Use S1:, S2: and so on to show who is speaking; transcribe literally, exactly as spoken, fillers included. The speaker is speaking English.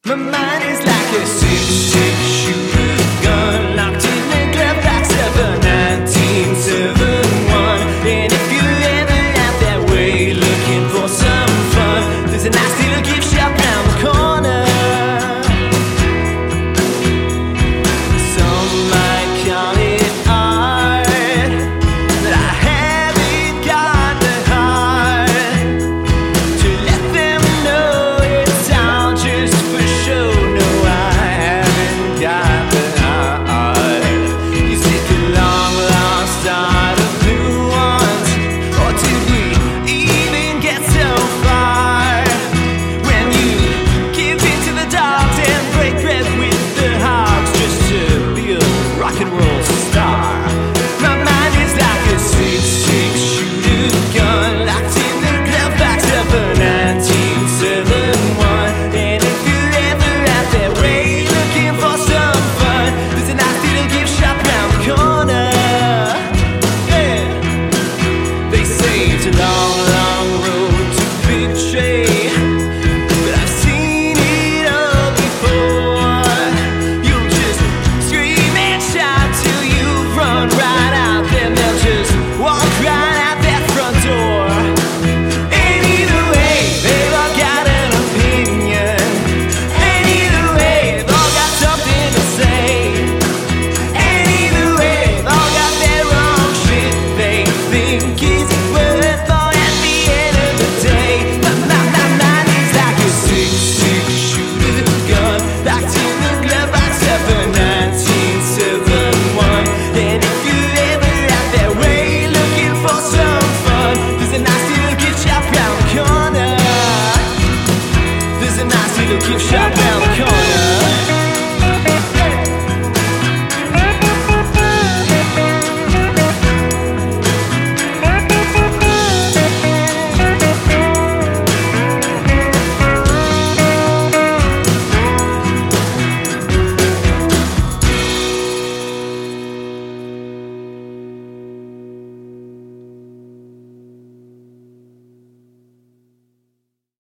S1: My mind is like a six-six-shooter gun locked in the glove box of a nineteen seventy-one. And if you're ever out that way looking for some fun, there's a nice little gift shop round the corner. Some might call it art, but I haven't got the heart to let them know it's all just for show. No, I haven't got the heart. Is it the long lost art of new ones, or did we even get so far? When you give in to the dogs and break bread with the hogs just to be a rock and roll star. My mind is like a six-six-shooter gun locked in the glove box of a nineteen seventy-one. And if you're ever out that way looking for some fun, there's a nice little gift shop round the corner. Yeah. They say it's a long, long road to betray, but I've seen it all before. You'll just scream and shout till you run right out, then they'll just walk right out that front door. And either way, they've all got an opinion. And either way, they've all got something to say. And either way, they've all got their own shit they think is worth more at the end of the day. My, my, my mind is like a six-six-shooter gun locked in the glove box of a nineteen seventy-one. And if you're ever out that way looking for some fun, there's a nice little gift shop round the corner. There's a nice little gift shop round the corner.